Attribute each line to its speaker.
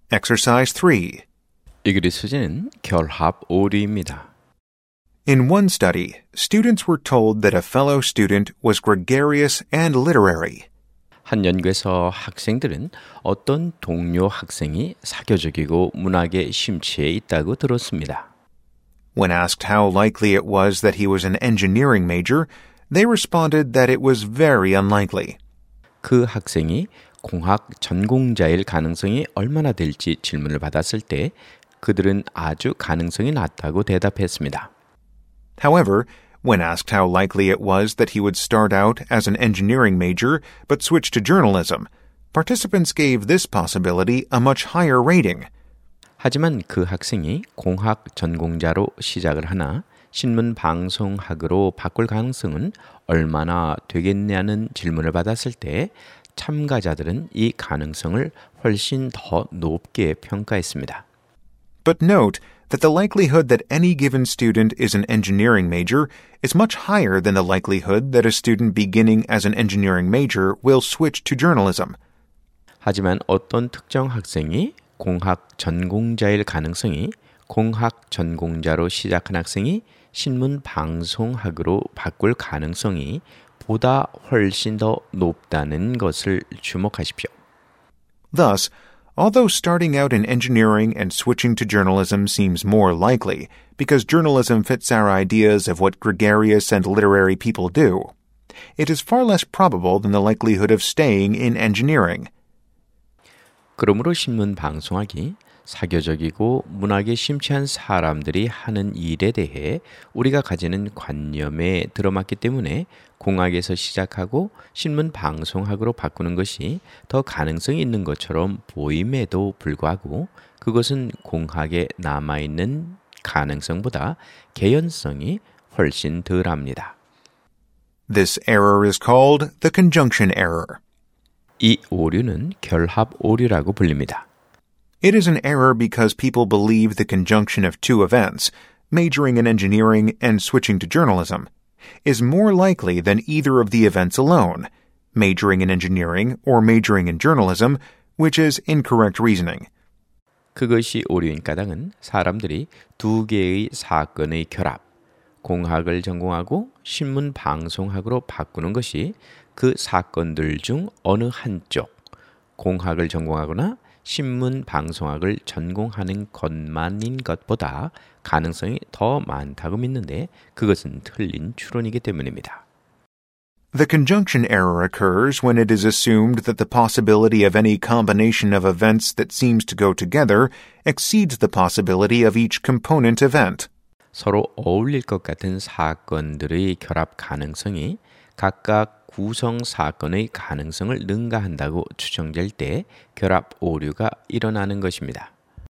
Speaker 1: Exercise 3.
Speaker 2: 이 글의 소재는 결합 오류입니다.
Speaker 1: In one study, students were told that a fellow student was gregarious and literary.
Speaker 2: 한 연구에서 학생들은 어떤 동료 학생이 사교적이고 문학에 심취해 있다고 들었습니다.
Speaker 1: When asked how likely it was that he was an engineering major, they responded that it was very unlikely.
Speaker 2: 그 학생이 공학 전공자일 가능성이 얼마나 될지 질문을 받았을 때 그들은 아주 가능성이 낮다고 대답했습니다.
Speaker 1: However, when asked how likely it was that he would start out as an engineering major but switch to journalism, participants gave this possibility a much higher rating.
Speaker 2: 하지만 그 학생이 공학 전공자로 시작을 하나 신문 방송학으로 바꿀 가능성은 얼마나 되겠냐는 질문을 받았을 때 참가자들은 이 가능성을 훨씬 더 높게 평가했습니다.
Speaker 1: But note that the likelihood that any given student is an engineering major is much higher than the likelihood that a student beginning as an engineering major will switch to journalism.
Speaker 2: 하지만 어떤 특정 학생이 공학 전공자일 가능성이 공학 전공자로 시작한 학생이 신문 방송학으로 바꿀 가능성이 보다 훨씬 더 높다는 것을 주목하십시오.
Speaker 1: Thus, although starting out in engineering and switching to journalism seems more likely because journalism fits our ideas of what gregarious and literary people do, it is far less probable than the likelihood of staying in engineering.
Speaker 2: 그러므로 신문 방송학이 사교적이고 문학에 심취한 사람들이 하는 일에 대해 우리가 가지는 관념에 들어맞기 때문에 공학에서 시작하고 신문 방송학으로 바꾸는 것이 더 가능성이 있는 것처럼 보임에도 불구하고 그것은 공학에 남아있는 가능성보다 개연성이 훨씬 덜합니다.
Speaker 1: This error is called the conjunction error.
Speaker 2: 이 오류는 결합 오류라고 불립니다.
Speaker 1: It is an error because people believe the conjunction of two events, majoring in engineering and switching to journalism, is more likely than either of the events alone, majoring in engineering or majoring in journalism, which is incorrect reasoning.
Speaker 2: 그것이 오류인 까닭은 사람들이 두 개의 사건의 결합, 공학을 전공하고 신문 방송학으로 바꾸는 것이 그 사건들 중 어느 한쪽, 공학을 전공하거나 신문 방송학을 전공하는 것만인 것보다 가능성이 더 많다고 믿는데 그것은 틀린 추론이기 때문입니다.
Speaker 1: The conjunction error occurs when it is assumed that the possibility of any combination of events that seems to go together exceeds the possibility of each component event.
Speaker 2: 서로 어울릴 것 같은 사건들의 결합 가능성이 각각 구성 사건의 가능성을 능가한다고 추정될 때 결합 오류가 일어나는 것입니다.